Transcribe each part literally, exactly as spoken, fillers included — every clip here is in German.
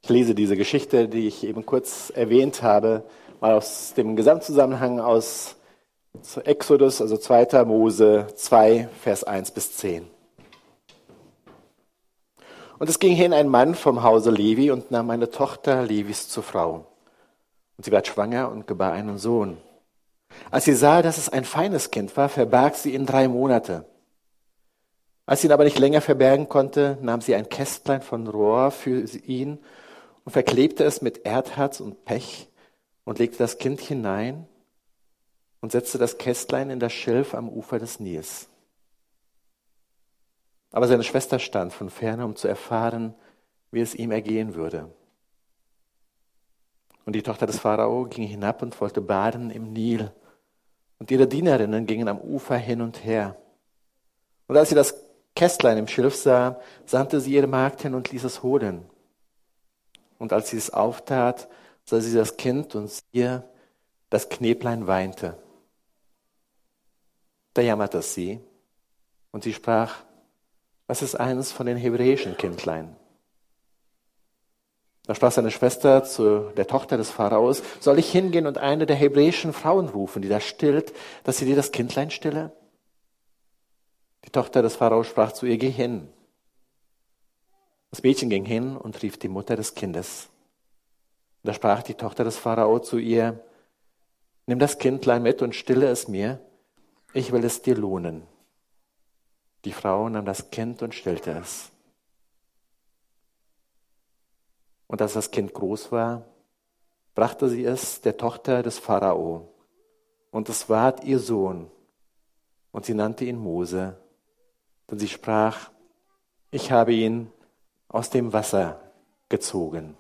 Ich lese diese Geschichte, die ich eben kurz erwähnt habe, mal aus dem Gesamtzusammenhang aus Exodus, also zweiter Mose zwei, Vers eins bis zehn. Und es ging hin ein Mann vom Hause Levi und nahm eine Tochter Levis zur Frau. Und sie ward schwanger und gebar einen Sohn. Als sie sah, dass es ein feines Kind war, verbarg sie ihn drei Monate. Als sie ihn aber nicht länger verbergen konnte, nahm sie ein Kästlein von Rohr für ihn und verklebte es mit Erdharz und Pech und legte das Kind hinein und setzte das Kästlein in das Schilf am Ufer des Nils. Aber seine Schwester stand von ferne, um zu erfahren, wie es ihm ergehen würde. Und die Tochter des Pharao ging hinab und wollte baden im Nil. Und ihre Dienerinnen gingen am Ufer hin und her. Und als sie das Kästlein im Schilf sah, sandte sie ihre Magd hin und ließ es holen. Und als sie es auftat, sah sie das Kind und siehe, das Knäblein weinte. Da jammerte es sie und sie sprach: Was ist eines von den hebräischen Kindlein? Da sprach seine Schwester zu der Tochter des Pharaos: Soll ich hingehen und eine der hebräischen Frauen rufen, die das stillt, dass sie dir das Kindlein stille? Die Tochter des Pharaos sprach zu ihr: Geh hin. Das Mädchen ging hin und rief die Mutter des Kindes. Da sprach die Tochter des Pharao zu ihr: Nimm das Kindlein mit und stille es mir, ich will es dir lohnen. Die Frau nahm das Kind und stillte es. Und als das Kind groß war, brachte sie es der Tochter des Pharao. Und es ward ihr Sohn. Und sie nannte ihn Mose. Denn sie sprach: Ich habe ihn aus dem Wasser gezogen.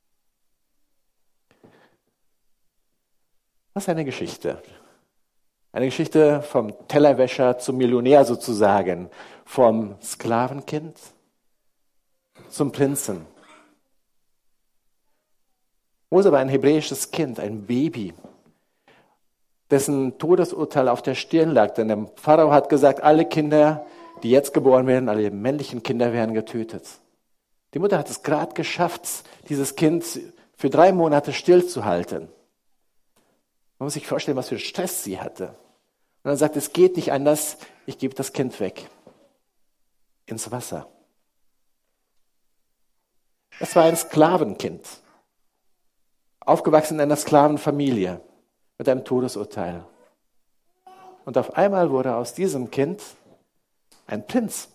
Was ist eine Geschichte? Eine Geschichte vom Tellerwäscher zum Millionär sozusagen, vom Sklavenkind zum Prinzen. Mose war ein hebräisches Kind, ein Baby, dessen Todesurteil auf der Stirn lag. Denn der Pharao hat gesagt, alle Kinder, die jetzt geboren werden, alle männlichen Kinder werden getötet. Die Mutter hat es gerade geschafft, dieses Kind für drei Monate stillzuhalten. Man muss sich vorstellen, was für Stress sie hatte. Und dann sagt, es geht nicht anders, ich gebe das Kind weg. Ins Wasser. Es war ein Sklavenkind. Aufgewachsen in einer Sklavenfamilie mit einem Todesurteil. Und auf einmal wurde aus diesem Kind ein Prinz.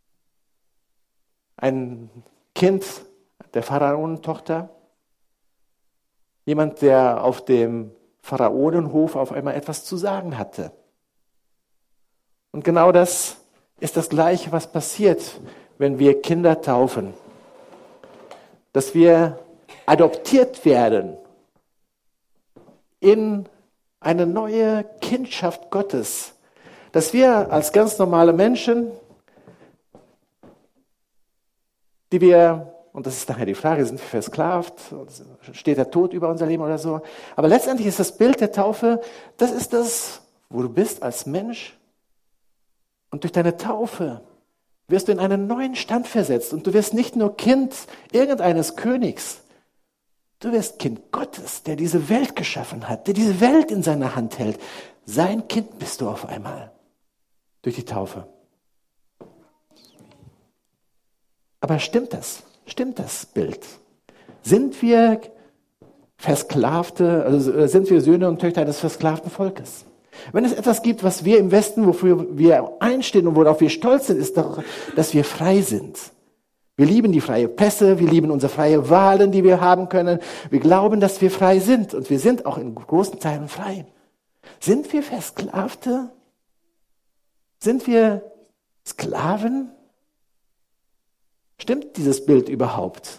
Ein Kind der Pharaonentochter. Jemand, der auf dem Pharaonenhof auf einmal etwas zu sagen hatte. Und genau das ist das Gleiche, was passiert, wenn wir Kinder taufen. Dass wir adoptiert werden in eine neue Kindschaft Gottes. Dass wir als ganz normale Menschen, die wir, und das ist nachher die Frage, sind wir versklavt, steht der Tod über unser Leben oder so. Aber letztendlich ist das Bild der Taufe, das ist das, wo du bist als Mensch. Und durch deine Taufe wirst du in einen neuen Stand versetzt. Und du wirst nicht nur Kind irgendeines Königs, du wirst Kind Gottes, der diese Welt geschaffen hat, der diese Welt in seiner Hand hält. Sein Kind bist du auf einmal durch die Taufe. Aber stimmt das? Stimmt das Bild? Sind wir Versklavte, also sind wir Söhne und Töchter eines versklavten Volkes? Wenn es etwas gibt, was wir im Westen, wofür wir einstehen und worauf wir stolz sind, ist doch, dass wir frei sind. Wir lieben die freie Presse, wir lieben unsere freie Wahlen, die wir haben können. Wir glauben, dass wir frei sind und wir sind auch in großen Teilen frei. Sind wir Versklavte? Sind wir Sklaven? Stimmt dieses Bild überhaupt?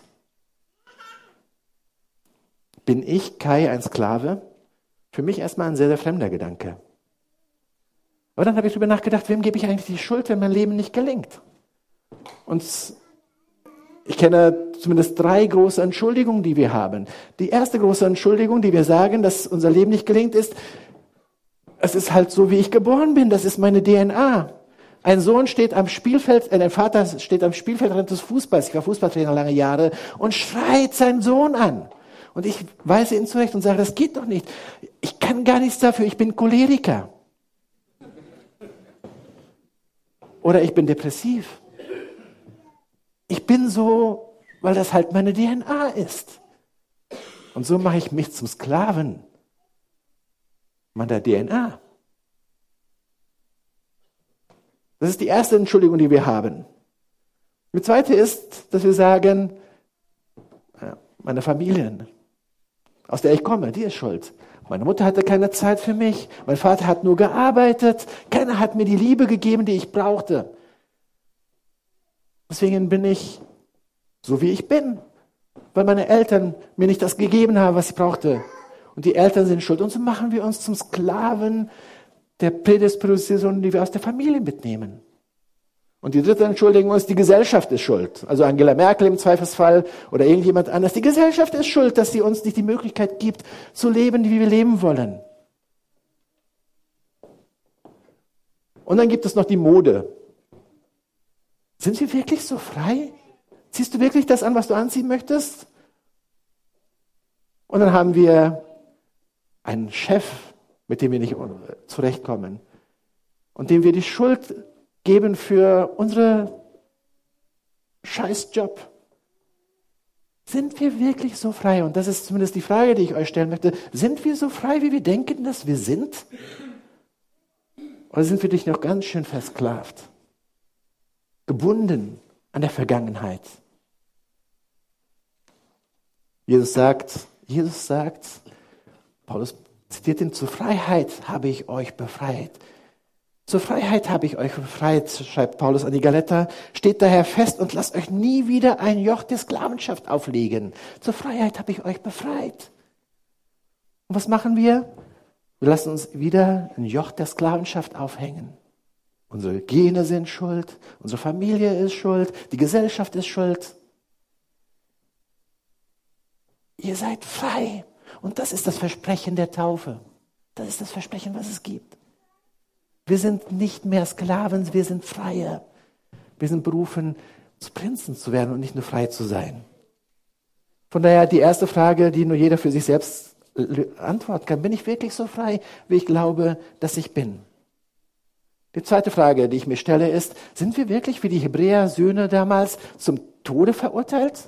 Bin ich, Kai, ein Sklave? Für mich erstmal ein sehr, sehr fremder Gedanke. Aber dann habe ich darüber nachgedacht, wem gebe ich eigentlich die Schuld, wenn mein Leben nicht gelingt? Und ich kenne zumindest drei große Entschuldigungen, die wir haben. Die erste große Entschuldigung, die wir sagen, dass unser Leben nicht gelingt, ist, es ist halt so, wie ich geboren bin, das ist meine D N A. Ein Sohn steht am Spielfeld, äh, ein Vater steht am Spielfeldrand des Fußballs, ich war Fußballtrainer lange Jahre, und schreit seinen Sohn an. Und ich weise ihn zurecht und sage, das geht doch nicht. Ich kann gar nichts dafür, ich bin Choleriker. Oder ich bin depressiv. Ich bin so, weil das halt meine D N A ist. Und so mache ich mich zum Sklaven meiner D N A. Das ist die erste Entschuldigung, die wir haben. Die zweite ist, dass wir sagen, meine Familie, aus der ich komme, die ist schuld. Meine Mutter hatte keine Zeit für mich, mein Vater hat nur gearbeitet, keiner hat mir die Liebe gegeben, die ich brauchte. Deswegen bin ich so, wie ich bin, weil meine Eltern mir nicht das gegeben haben, was ich brauchte. Und die Eltern sind schuld. Und so machen wir uns zum Sklaven der Prädisposition, die wir aus der Familie mitnehmen. Und die dritte Entschuldigung ist, die Gesellschaft ist schuld. Also Angela Merkel im Zweifelsfall oder irgendjemand anders. Die Gesellschaft ist schuld, dass sie uns nicht die Möglichkeit gibt, zu leben, wie wir leben wollen. Und dann gibt es noch die Mode. Sind wir wirklich so frei? Ziehst du wirklich das an, was du anziehen möchtest? Und dann haben wir einen Chef, mit dem wir nicht zurechtkommen und dem wir die Schuld geben für unsere Scheißjob. Sind wir wirklich so frei? Und das ist zumindest die Frage, die ich euch stellen möchte. Sind wir so frei, wie wir denken, dass wir sind? Oder sind wir dich noch ganz schön versklavt? Gebunden an der Vergangenheit? Jesus sagt, Jesus sagt, Paulus zitiert ihn, zur Freiheit habe ich euch befreit. Zur Freiheit habe ich euch befreit, schreibt Paulus an die Galater. Steht daher fest und lasst euch nie wieder ein Joch der Sklavenschaft auflegen. Zur Freiheit habe ich euch befreit. Und was machen wir? Wir lassen uns wieder ein Joch der Sklavenschaft aufhängen. Unsere Gene sind schuld, unsere Familie ist schuld, die Gesellschaft ist schuld. Ihr seid frei. Und das ist das Versprechen der Taufe. Das ist das Versprechen, was es gibt. Wir sind nicht mehr Sklaven, wir sind Freie. Wir sind berufen, zu Prinzen zu werden und nicht nur frei zu sein. Von daher die erste Frage, die nur jeder für sich selbst antworten kann. Bin ich wirklich so frei, wie ich glaube, dass ich bin? Die zweite Frage, die ich mir stelle, ist, sind wir wirklich wie die Hebräer-Söhne damals zum Tode verurteilt?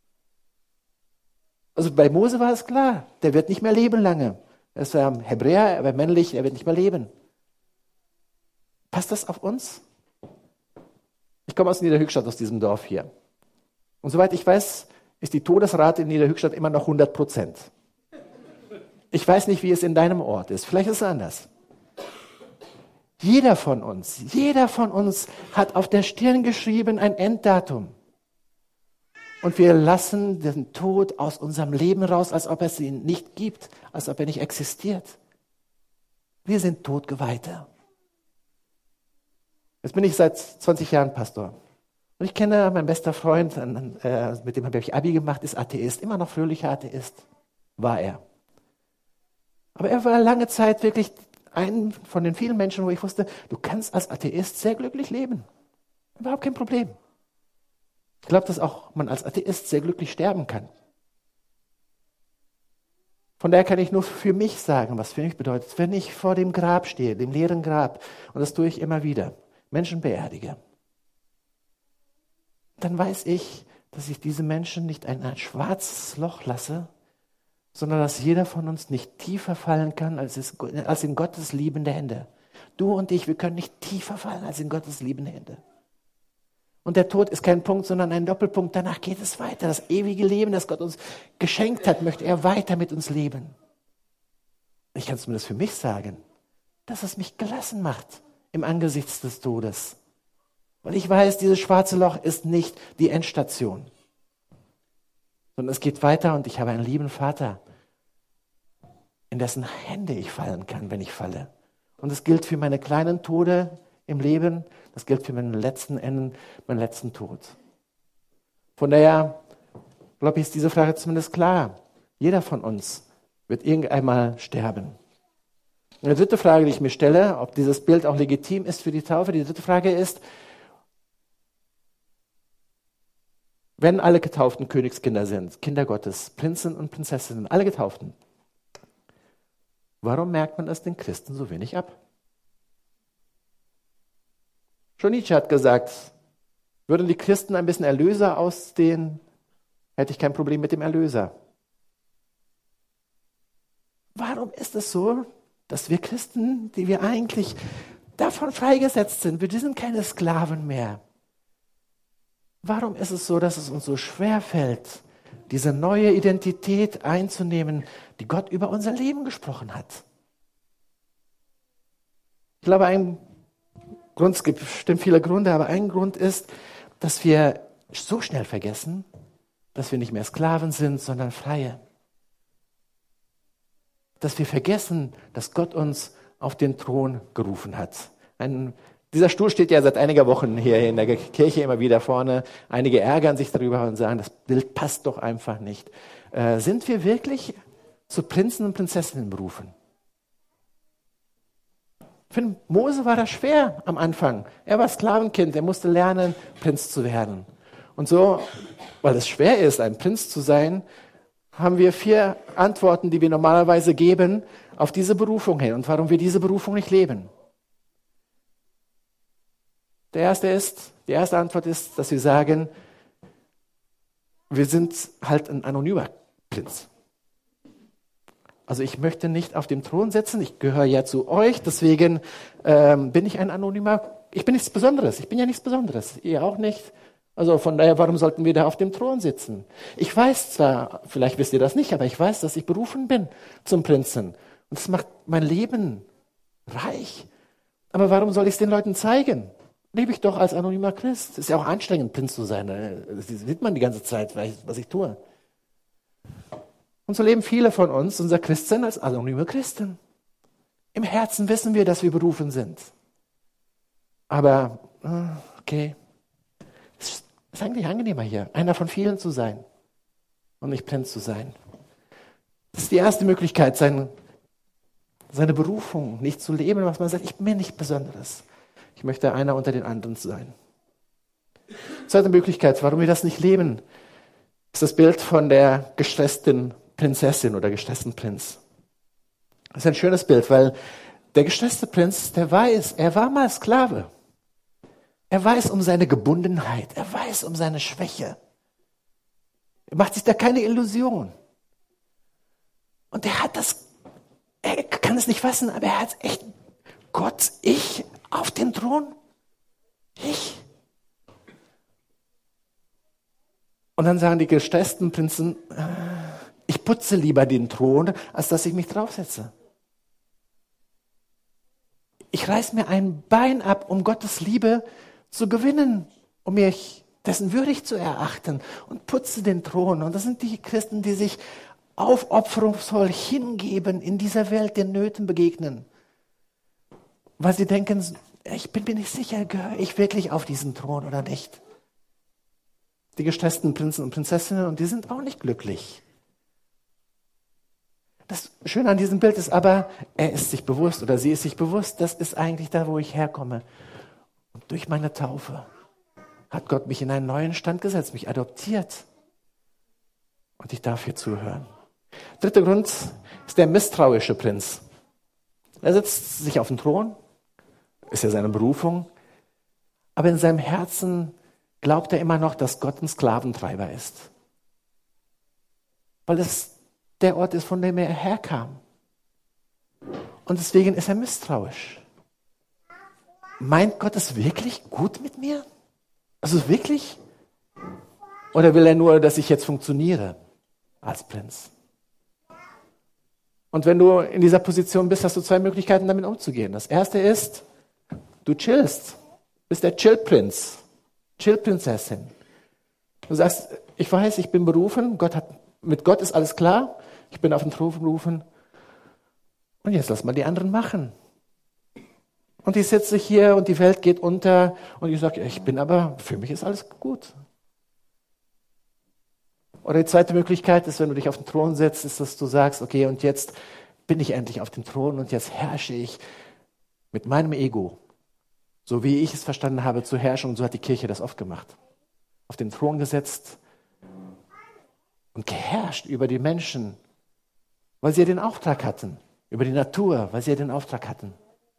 Also bei Mose war es klar, der wird nicht mehr leben lange. Er ist ein Hebräer, er war männlich, er wird nicht mehr leben. Passt das auf uns? Ich komme aus Niederhöchstadt, aus diesem Dorf hier. Und soweit ich weiß, ist die Todesrate in Niederhöchstadt immer noch hundert Prozent. Ich weiß nicht, wie es in deinem Ort ist. Vielleicht ist es anders. Jeder von uns, jeder von uns hat auf der Stirn geschrieben ein Enddatum. Und wir lassen den Tod aus unserem Leben raus, als ob es ihn nicht gibt, als ob er nicht existiert. Wir sind Todgeweihte. Jetzt bin ich seit zwanzig Jahren Pastor. Und ich kenne meinen besten Freund, mit dem habe ich Abi gemacht, ist Atheist, immer noch fröhlicher Atheist, war er. Aber er war lange Zeit wirklich ein von den vielen Menschen, wo ich wusste, du kannst als Atheist sehr glücklich leben. Überhaupt kein Problem. Ich glaube, dass auch man als Atheist sehr glücklich sterben kann. Von daher kann ich nur für mich sagen, was für mich bedeutet, wenn ich vor dem Grab stehe, dem leeren Grab, und das tue ich immer wieder, Menschen beerdige, dann weiß ich, dass ich diese Menschen nicht in ein schwarzes Loch lasse, sondern dass jeder von uns nicht tiefer fallen kann als, es, als in Gottes liebende Hände. Du und ich, wir können nicht tiefer fallen als in Gottes liebende Hände. Und der Tod ist kein Punkt, sondern ein Doppelpunkt. Danach geht es weiter. Das ewige Leben, das Gott uns geschenkt hat, möchte er weiter mit uns leben. Ich kann zumindest für mich sagen, dass es mich gelassen macht im Angesicht des Todes. Weil ich weiß, dieses schwarze Loch ist nicht die Endstation. Sondern es geht weiter und ich habe einen lieben Vater, in dessen Hände ich fallen kann, wenn ich falle. Und es gilt für meine kleinen Tode im Leben, das gilt für meinen letzten Enden, meinen letzten Tod. Von daher, glaube ich, ist diese Frage zumindest klar. Jeder von uns wird irgendwann mal sterben. Und die dritte Frage, die ich mir stelle, ob dieses Bild auch legitim ist für die Taufe, die dritte Frage ist, wenn alle Getauften Königskinder sind, Kinder Gottes, Prinzen und Prinzessinnen, alle Getauften, warum merkt man das den Christen so wenig ab? Schon Nietzsche hat gesagt, würden die Christen ein bisschen Erlöser ausstehen, hätte ich kein Problem mit dem Erlöser. Warum ist es so, dass wir Christen, die wir eigentlich davon freigesetzt sind, wir sind keine Sklaven mehr, warum ist es so, dass es uns so schwer fällt, diese neue Identität einzunehmen, die Gott über unser Leben gesprochen hat? Ich glaube, ein Grund, es gibt bestimmt viele Gründe, aber ein Grund ist, dass wir so schnell vergessen, dass wir nicht mehr Sklaven sind, sondern Freie. Dass wir vergessen, dass Gott uns auf den Thron gerufen hat. Ein Dieser Stuhl steht ja seit einiger Wochen hier in der Kirche immer wieder vorne. Einige ärgern sich darüber und sagen, das Bild passt doch einfach nicht. Äh, sind wir wirklich zu Prinzen und Prinzessinnen berufen? Für Mose war das schwer am Anfang. Er war Sklavenkind, er musste lernen, Prinz zu werden. Und so, weil es schwer ist, ein Prinz zu sein, haben wir vier Antworten, die wir normalerweise geben, auf diese Berufung hin und warum wir diese Berufung nicht leben. Der erste ist, die erste Antwort ist, dass wir sagen, wir sind halt ein anonymer Prinz. Also ich möchte nicht auf dem Thron sitzen, ich gehöre ja zu euch, deswegen ähm, bin ich ein anonymer, ich bin nichts Besonderes, ich bin ja nichts Besonderes, ihr auch nicht. Also von daher, warum sollten wir da auf dem Thron sitzen? Ich weiß zwar, vielleicht wisst ihr das nicht, aber ich weiß, dass ich berufen bin zum Prinzen. Und das macht mein Leben reich. Aber warum soll ich es den Leuten zeigen? Lebe ich doch als anonymer Christ. Ist ja auch anstrengend, Prinz zu sein. Das sieht man die ganze Zeit, was ich tue. Und so leben viele von uns, unser Christsein, als anonyme Christen. Im Herzen wissen wir, dass wir berufen sind. Aber, okay, es ist eigentlich angenehmer hier, einer von vielen zu sein und nicht Prinz zu sein. Das ist die erste Möglichkeit, seine, seine Berufung nicht zu leben, was man sagt, ich bin nicht Besonderes. Ich möchte einer unter den anderen sein. Zweite Möglichkeit, warum wir das nicht leben, ist das Bild von der gestressten Prinzessin oder gestressten Prinz. Das ist ein schönes Bild, weil der gestresste Prinz, der weiß, er war mal Sklave. Er weiß um seine Gebundenheit, er weiß um seine Schwäche. Er macht sich da keine Illusion. Und er hat das, er kann es nicht fassen, aber er hat echt, Gott, ich auf dem Thron? Ich? Und dann sagen die gestressten Prinzen, ich putze lieber den Thron, als dass ich mich draufsetze. Ich reiß mir ein Bein ab, um Gottes Liebe zu gewinnen, um mich dessen würdig zu erachten und putze den Thron. Und das sind die Christen, die sich aufopferungsvoll hingeben, in dieser Welt den Nöten begegnen. Weil sie denken, ich bin mir nicht sicher, gehöre ich wirklich auf diesen Thron oder nicht. Die gestressten Prinzen und Prinzessinnen, und die sind auch nicht glücklich. Das Schöne an diesem Bild ist aber, er ist sich bewusst oder sie ist sich bewusst, das ist eigentlich da, wo ich herkomme. Und durch meine Taufe hat Gott mich in einen neuen Stand gesetzt, mich adoptiert. Und ich darf hier zuhören. Dritter Grund ist der misstrauische Prinz. Er setzt sich auf den Thron, ist ja seine Berufung, aber in seinem Herzen glaubt er immer noch, dass Gott ein Sklaventreiber ist. Weil es der Ort ist, von dem er herkam. Und deswegen ist er misstrauisch. Meint Gott es wirklich gut mit mir? Also wirklich? Oder will er nur, dass ich jetzt funktioniere als Prinz? Und wenn du in dieser Position bist, hast du zwei Möglichkeiten, damit umzugehen. Das erste ist, du chillst, bist der Chill-Prinz, Chill-Prinzessin. Du sagst, ich weiß, ich bin berufen, Gott hat, mit Gott ist alles klar, ich bin auf den Thron berufen und jetzt lass mal die anderen machen. Und ich sitze hier und die Welt geht unter und ich sage, ich bin aber, für mich ist alles gut. Oder die zweite Möglichkeit ist, wenn du dich auf den Thron setzt, ist, dass du sagst, okay, und jetzt bin ich endlich auf dem Thron und jetzt herrsche ich mit meinem Ego, so wie ich es verstanden habe, zu herrschen. Und so hat die Kirche das oft gemacht. Auf den Thron gesetzt und geherrscht über die Menschen, weil sie ja den Auftrag hatten. Über die Natur, weil sie ja den Auftrag hatten.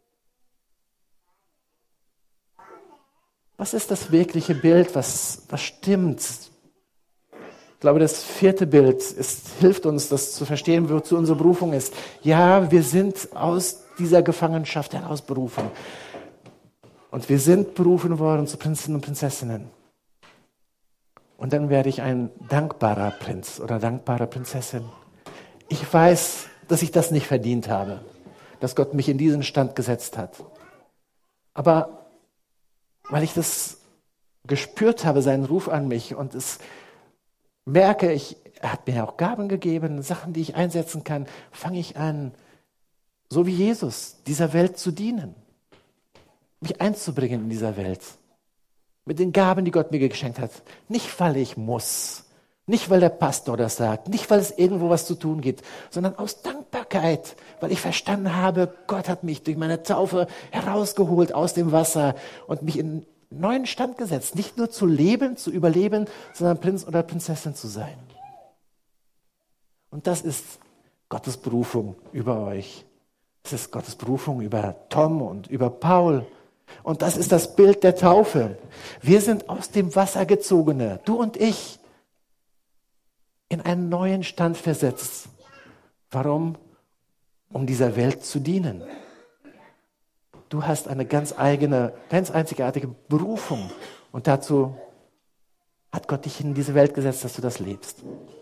Was ist das wirkliche Bild? Was, was stimmt? Ich glaube, das vierte Bild ist, hilft uns, das zu verstehen, wozu unsere Berufung ist. Ja, wir sind aus dieser Gefangenschaft heraus berufen. Und wir sind berufen worden zu Prinzen und Prinzessinnen. Und dann werde ich ein dankbarer Prinz oder dankbare Prinzessin. Ich weiß, dass ich das nicht verdient habe, dass Gott mich in diesen Stand gesetzt hat. Aber weil ich das gespürt habe, seinen Ruf an mich und es merke, ich, er hat mir auch Gaben gegeben, Sachen, die ich einsetzen kann, fange ich an, so wie Jesus, dieser Welt zu dienen, mich einzubringen in dieser Welt, mit den Gaben, die Gott mir geschenkt hat. Nicht, weil ich muss, nicht, weil der Pastor das sagt, nicht, weil es irgendwo was zu tun gibt, sondern aus Dankbarkeit, weil ich verstanden habe, Gott hat mich durch meine Taufe herausgeholt aus dem Wasser und mich in einen neuen Stand gesetzt. Nicht nur zu leben, zu überleben, sondern Prinz oder Prinzessin zu sein. Und das ist Gottes Berufung über euch. Das ist Gottes Berufung über Tom und über Paul. Und das ist das Bild der Taufe. Wir sind aus dem Wasser gezogene, du und ich, in einen neuen Stand versetzt. Warum? Um dieser Welt zu dienen. Du hast eine ganz eigene, ganz einzigartige Berufung. Und dazu hat Gott dich in diese Welt gesetzt, dass du das lebst.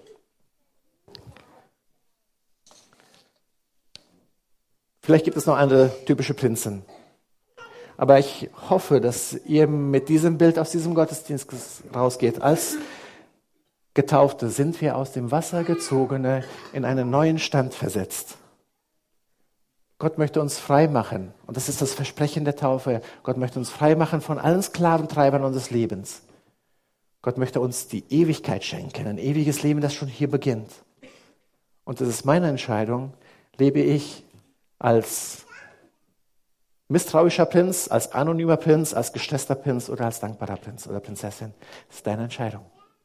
Vielleicht gibt es noch andere typische Prinzen. Aber ich hoffe, dass ihr mit diesem Bild aus diesem Gottesdienst rausgeht. Als Getaufte sind wir aus dem Wasser gezogene in einen neuen Stand versetzt. Gott möchte uns frei machen. Und das ist das Versprechen der Taufe. Gott möchte uns frei machen von allen Sklaventreibern unseres Lebens. Gott möchte uns die Ewigkeit schenken, ein ewiges Leben, das schon hier beginnt. Und das ist meine Entscheidung. Lebe ich als misstrauischer Prinz, als anonymer Prinz, als gestresster Prinz oder als dankbarer Prinz oder Prinzessin? Das ist deine Entscheidung.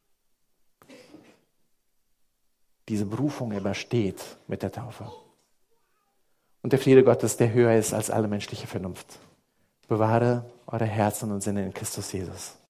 Diese Berufung übersteht mit der Taufe. Und der Friede Gottes, der höher ist als alle menschliche Vernunft, bewahre eure Herzen und Sinne in Christus Jesus.